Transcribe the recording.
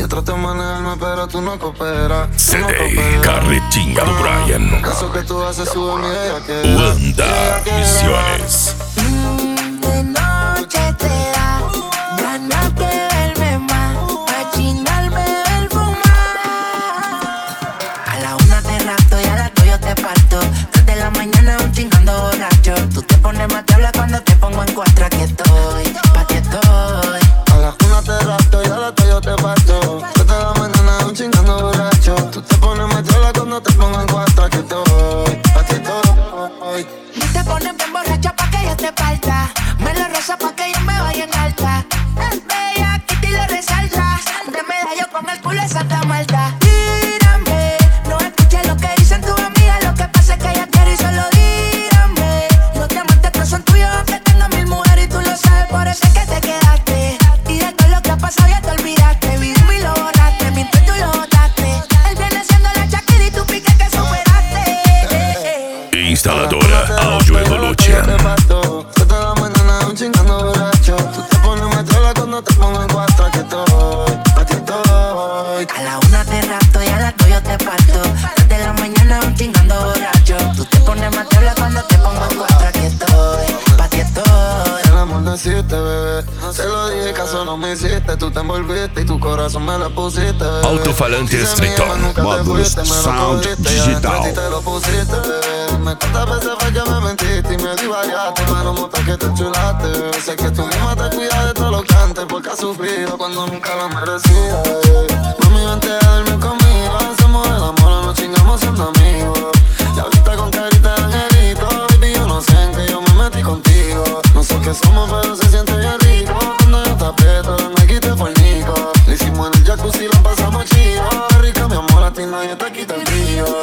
Yo trato de manejarme, pero tú no cooperas. CD Carretinha do Brian. Eso que tú haces sube mi Wanda Misiones. De noche te da ganas de verme más, pa' chingarme el fumar. A la 1 te rapto y a las 2 yo te parto. 3 de la mañana aún chingando borracho. Tú te pones más tabla cuando te pongo en 4. Aquí estoy, pa' ti estoy. A las 1 te rapto y a las 2 yo te parto. 3 de la mañana aún chingando borracho. Tú te pones más tabla cuando te pongo en 4. Aquí estoy, aquí estoy. Y te pones bien borracha pa' que yo te parta. Me lo roza pa' que yo me vaya en alta. Es bella, que te lo resalta. De medallo con el culo esa ta malta. Tírame, no escuches lo que dicen tus amigas. Lo que pasa es que ella quiere y solo dígame. Los diamantes no son tuyos aunque tenga 1000 mujeres y tú lo sabes, por eso es que te quedaste. Y de todo lo que ha pasado ya te olvidaste. Vivimos y lo borraste, mientras tú lo botaste. Él viene siendo la Shakira y tú piques que superaste. Instaladora Audio Evolution. 3 de la mañana aún chingando borracho. Tú te pones más tabla cuando te pongo en 4. Aquí estoy, aquí estoy. A la 1 te rapto y a las 2 yo te parto. 3 de la mañana aún chingando borracho. Tú te pones más tabla cuando te pongo en 4. Aquí estoy, pa' ti estoy. El amor no existe, bebé. Se lo dije, caso no me hiciste. Tú te envolviste y tu corazón me lo pusiste, bebé. Alto-falantes Si se me Triton. llama, nunca te Módulos fuiste, me lo Sound cogiste, ya Digital. dentro de ti te lo pusiste, bebé. Dime cuántas veces fue que me mentiste y me divariaste. Pero muestra que te enchulaste, bebé. Sé que tú misma te cuidas de todo lo que antes, porque has sufrido cuando nunca lo merecía, bebé. Mami, vente a dormir conmigo. Hacemos el amor, nos chingamos siendo amigos. Y ahorita con carita de angelito, baby, yo no sé en qué yo me metí contigo. No sé qué somos, pero se siente bien rico. Cuando yo te aprieto, me quité fornico. Lo hicimos en el jacuzzi, lo pasamos chido. Rica, mi amor, a ti nadie te quita el brillo.